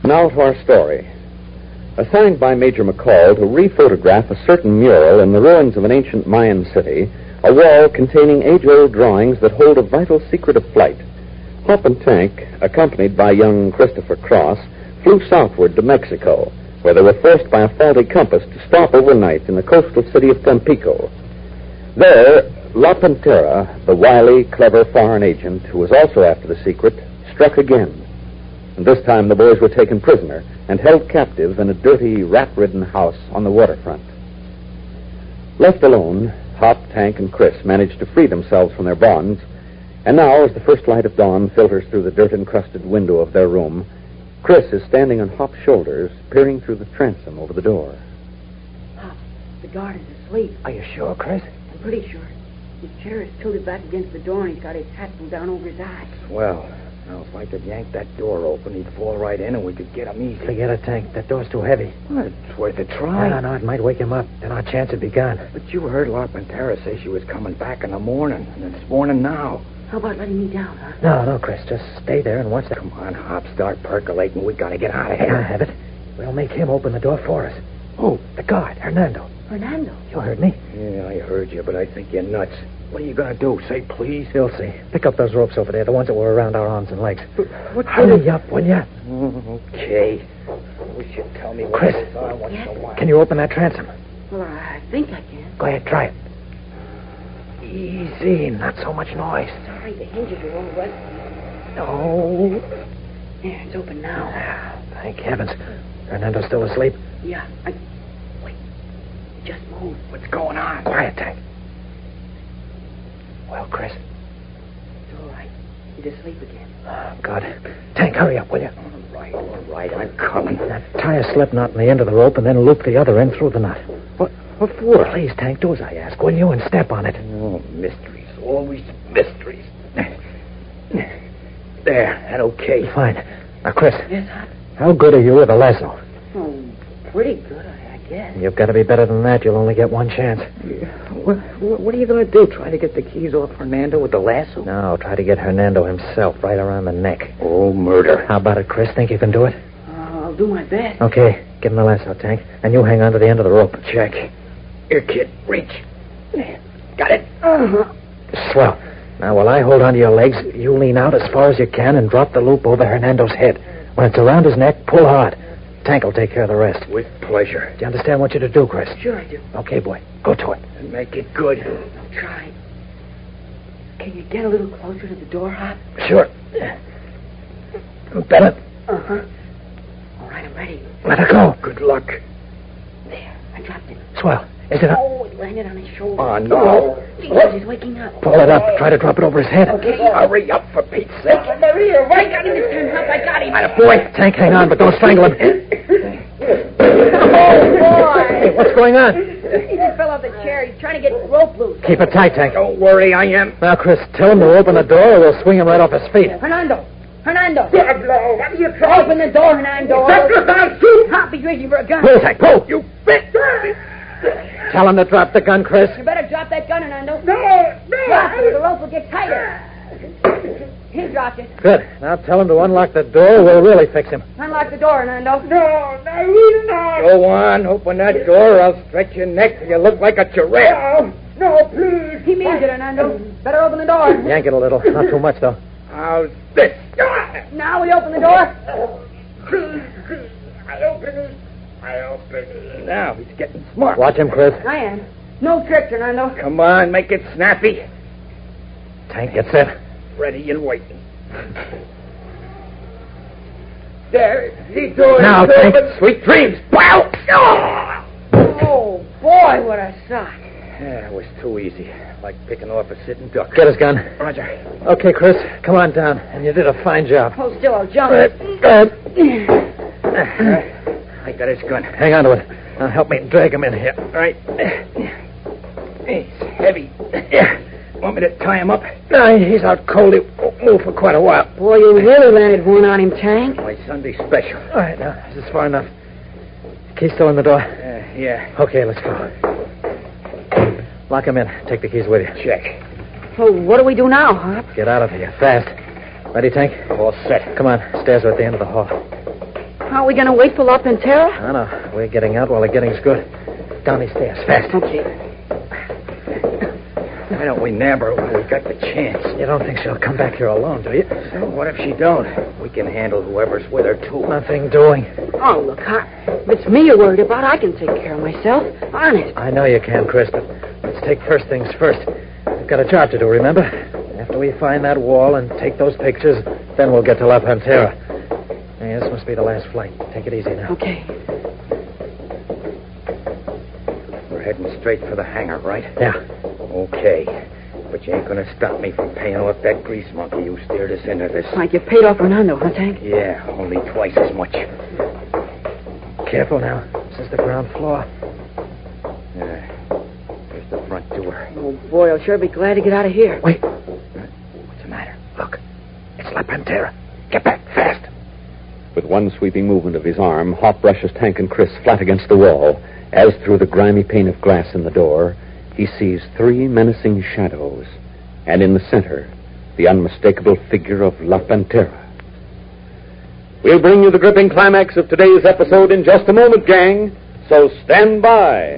Now to our story. Assigned by Major McCall to rephotograph a certain mural in the ruins of an ancient Mayan city, a wall containing age-old drawings that hold a vital secret of flight, Hop and Tank, accompanied by young Christopher Cross, flew southward to Mexico, where they were forced by a faulty compass to stop overnight in the coastal city of Tampico. There, La Pantera, the wily, clever foreign agent who was also after the secret, struck again. And this time the boys were taken prisoner and held captive in a dirty, rat-ridden house on the waterfront. Left alone, Hop, Tank, and Chris managed to free themselves from their bonds, and now, as the first light of dawn filters through the dirt-encrusted window of their room, Chris is standing on Hop's shoulders, peering through the transom over the door. Hop, the guard is asleep. Are you sure, Chris? I'm pretty sure. His chair is tilted back against the door, and he's got his hat pulled down over his eyes. Well, now, if I could yank that door open, he'd fall right in, and we could get him easily. Forget it, Tank. That door's too heavy. Well, it's worth a try. No, it might wake him up. Then our chance would be gone. But you heard La Pantera say she was coming back in the morning, and it's morning now. How about letting me down, huh? No, Chris. Just stay there and watch the... Come on, Hop, start percolating. We gotta get out of I here. have it. We'll make him open the door for us. Who? The guard, Hernando. Fernando. You heard me? Yeah, I heard you, but I think you're nuts. What are you gonna do? Say please? You'll see. Pick up those ropes over there, the ones that were around our arms and legs. What Hurry up, will ya? Okay. You should tell me what Chris, goes on once in a while. Can you open that transom? Well, I think I can. Go ahead, try it. Easy, not so much noise. Sorry, the hinges are all rusty. No. Yeah, it's open now. Thank heavens. Hernando's still asleep? Yeah, Wait. It just moved. What's going on? Quiet, Tank. Well, Chris? It's all right. He's asleep again. Oh, God. Tank, hurry up, will you? All right, I'm coming. Now, tie a slip knot in the end of the rope and then loop the other end through the knot. What for? Please, Tank, do as I ask, will you? And step on it. Oh, mysteries. Always mysteries. There, that okay. Fine. Now, Chris. Yes, Hop? How good are you with a lasso? Oh, pretty good, I guess. You've got to be better than that. You'll only get one chance. What are you going to do? Try to get the keys off Hernando with the lasso? No, try to get Hernando himself right around the neck. Oh, murder. How about it, Chris? Think you can do it? I'll do my best. Okay. Give him the lasso, Tank. And you hang on to the end of the rope. Check. Here, kid. Reach. Got it? Uh-huh. Swell. Now, while I hold onto your legs, you lean out as far as you can and drop the loop over Hernando's head. When it's around his neck, pull hard. Tank will take care of the rest. With pleasure. Do you understand what you're to do, Chris? Sure I do. Okay, boy. Go to it. And make it good. I'll try. Can you get a little closer to the door, Hop? Sure. Better. Uh-huh. All right, I'm ready. Let her go. Good luck. There, I dropped it. Swell. Is it up? Oh, it landed on his shoulder. Oh, no. Jesus, he's waking up. Pull it up. Try to drop it over his head. Okay. Hurry up, for Pete's sake. There he is. I got him this time, Hop. I got him. Boy, Tank, hang on, but don't strangle him. Oh, boy. Hey, what's going on? He just fell off the chair. He's trying to get the rope loose. Keep it tight, Tank. Don't worry, I am. Now, Chris, tell him to open the door or we'll swing him right off his feet. Fernando. Fernando. Diablo, what are you trying? Open the door, Fernando. I'll shoot. Hop, he's reaching for a gun. Pull, Tank, pull. You bitch. Tell him to drop the gun, Chris. You better drop that gun, Fernando. No. Drop it or the rope will get tighter. He dropped it. Good. Now tell him to unlock the door. We'll really fix him. Unlock the door, Fernando. No. Go on, open that door or I'll stretch your neck till you look like a giraffe. No, please. He means it, Fernando. Better open the door. Yank it a little. Not too much, though. How's this? Now we open the door. I open it. Now he's getting smart. Watch him, Chris. I am. No tricks, Fernando. Come on, make it snappy. Tank, get set. Ready and waiting. There, he's doing Now, it. Tank. Sweet dreams. Wow! Oh, boy, what a shot. Yeah, it was too easy. Like picking off a sitting duck. Get his gun. Roger. Okay, Chris. Come on down. And you did a fine job. Hold still, I'll jump. I got his gun. Hang on to it. Now help me drag him in here. All right. He's heavy. Want me to tie him up? No, he's out cold. He won't move for quite a while. Boy, you really landed one on him, Tank. My Sunday special. All right, now, this is far enough. Key still in the door? Yeah. Okay, let's go. Lock him in. Take the keys with you. Check. Oh, what do we do now, Hop? Get out of here, fast. Ready, Tank? All set. Come on. Stairs are at the end of the hall. Aren't we going to wait for La Pantera? No, no. We're getting out while the getting's good. Down these stairs, fast. Okay. Why don't we nab her while we got the chance? You don't think she'll come back here alone, do you? So what if she don't? We can handle whoever's with her, too. Nothing doing. Oh, look, if it's me you're worried about, I can take care of myself. Honest. I know you can, Chris, but let's take first things first. We've got a job to do, remember? After we find that wall and take those pictures, then we'll get to La Pantera. Hey, this must be the last flight. Take it easy now. Okay. We're heading straight for the hangar, right? Yeah. Okay. But you ain't going to stop me from paying off that grease monkey who steered us into this. Like you paid off Fernando, huh, Tank? Yeah, only twice as much. Careful now. This is the ground floor. There's the front door. Oh, boy, I'll sure be glad to get out of here. Wait. What's the matter? Look. It's La Pantera. Get back, fast. With one sweeping movement of his arm, Hop brushes Tank and Chris flat against the wall, as through the grimy pane of glass in the door, he sees three menacing shadows, and in the center, the unmistakable figure of La Pantera. We'll bring you the gripping climax of today's episode in just a moment, gang, so stand by.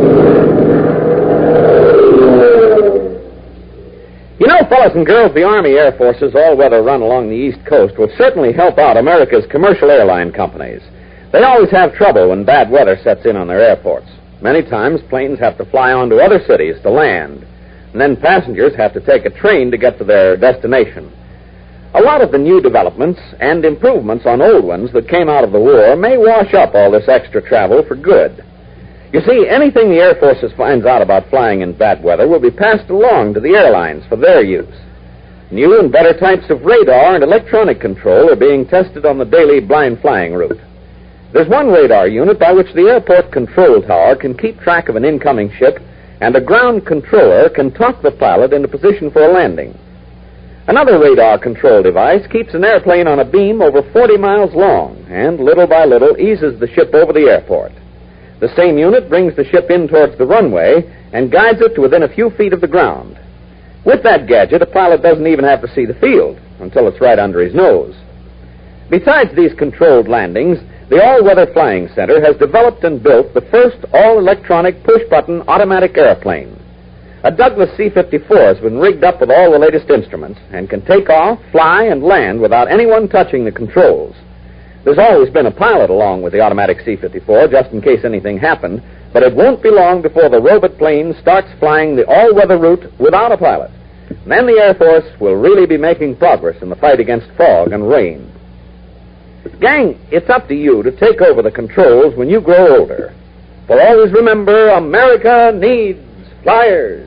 You know, fellas and girls, the Army Air Force's all-weather run along the East Coast will certainly help out America's commercial airline companies. They always have trouble when bad weather sets in on their airports. Many times, planes have to fly on to other cities to land, and then passengers have to take a train to get to their destination. A lot of the new developments and improvements on old ones that came out of the war may wash up all this extra travel for good. You see, anything the Air Force finds out about flying in bad weather will be passed along to the airlines for their use. New and better types of radar and electronic control are being tested on the daily blind flying route. There's one radar unit by which the airport control tower can keep track of an incoming ship, and a ground controller can talk the pilot into position for a landing. Another radar control device keeps an airplane on a beam over 40 miles long, and little by little eases the ship over the airport. The same unit brings the ship in towards the runway and guides it to within a few feet of the ground. With that gadget, a pilot doesn't even have to see the field until it's right under his nose. Besides these controlled landings, the All-Weather Flying Center has developed and built the first all-electronic push-button automatic airplane. A Douglas C-54 has been rigged up with all the latest instruments and can take off, fly, and land without anyone touching the controls. There's always been a pilot along with the automatic C-54 just in case anything happened, but it won't be long before the robot plane starts flying the all-weather route without a pilot. And then the Air Force will really be making progress in the fight against fog and rain. Gang, it's up to you to take over the controls when you grow older. For always remember, America needs flyers.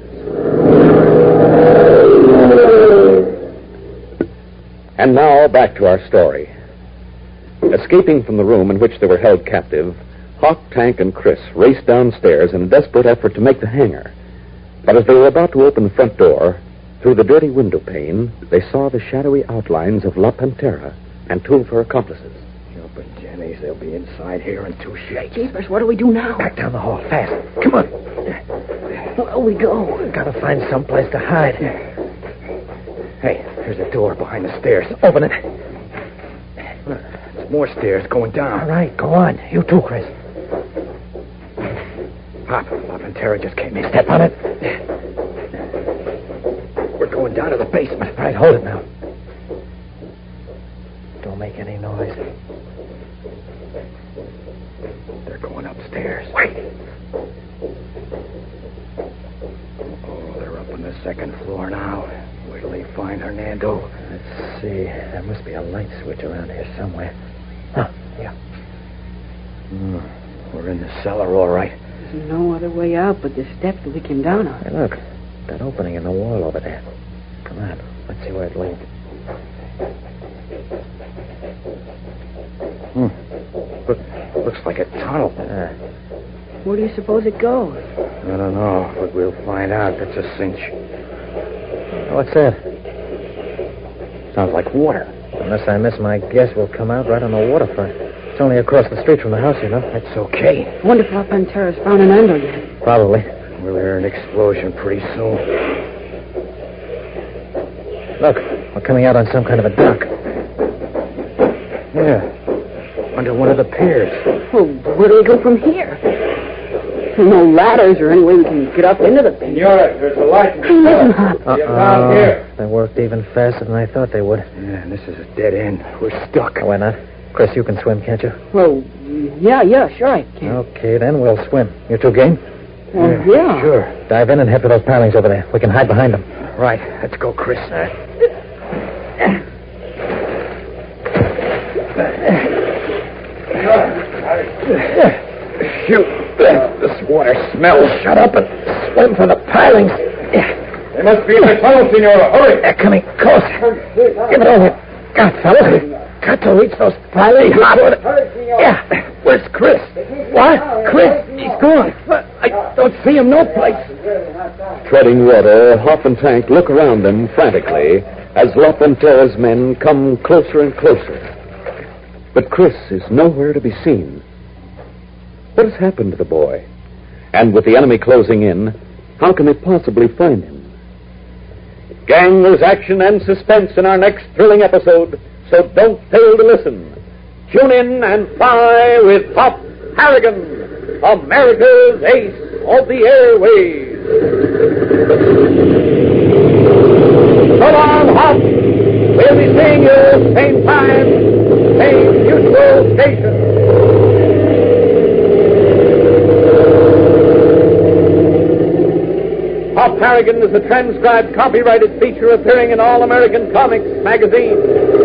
And now, back to our story. Escaping from the room in which they were held captive, Hawk, Tank, and Chris raced downstairs in a desperate effort to make the hangar. But as they were about to open the front door, through the dirty window pane, they saw the shadowy outlines of La Pantera and two of her accomplices. But Jenny's, they'll be inside here in two shakes. Jeepers, what do we do now? Back down the hall, fast. Come on. Where'll we go? We've got to find some place to hide. Hey, there's a door behind the stairs. Open it. There's more stairs going down. All right, go on. You too, Chris. Pop, La Pantera just came in. Step on it. We're going down to the basement. All right, hold it now. Don't make any noise. They're going upstairs. Wait. Oh, they're up on the second floor now. Where do they find Hernando? Let's see. There must be a light switch around here somewhere. Huh, yeah. We're in the cellar, all right. There's no other way out but the steps that we came down on. Hey, look. That opening in the wall over there. Come on. Let's see where it leads. Looks like a tunnel. Where do you suppose it goes? I don't know, but we'll find out. That's a cinch. What's that? Sounds like water. Unless I miss my guess, we'll come out right on the waterfront. It's only across the street from the house, you know. That's okay. Wonder if La Pantera's found Hernando yet. Probably. We'll hear an explosion pretty soon. Look, we're coming out on some kind of a dock. Yeah. to one of the piers. Well, where do we go from here? No ladders or any way we can get up into the pit. Senora, there's a light. Hey, listen, Hop. You're down here. They worked even faster than I thought they would. Yeah, and this is a dead end. We're stuck. Why not? Chris, you can swim, can't you? Well, yeah, sure I can. Okay, then we'll swim. You two game? Yeah. Sure. Dive in and head for those pilings over there. We can hide behind them. Right. Let's go, Chris. Shoot. This water smells. Shut up and swim for the pilings. They must be in the tunnel, Senora. Hurry. They're coming close. Give it all we've got, fellas. Got to reach those pilings. Yeah. Where's Chris? What? Chris? He's gone. I don't see him no place. Treading water, Hop and Tank look around them frantically as LaFonterra's men come closer and closer. But Chris is nowhere to be seen. What has happened to the boy? And with the enemy closing in, how can they possibly find him? Gang, there's action and suspense in our next thrilling episode, so don't fail to listen. Tune in and fly with Hop Harrigan, America's ace of the airways. So long, Hop. We'll be seeing you same time, same neutral station. Hop Harrigan is a transcribed, copyrighted feature appearing in All American Comics magazine.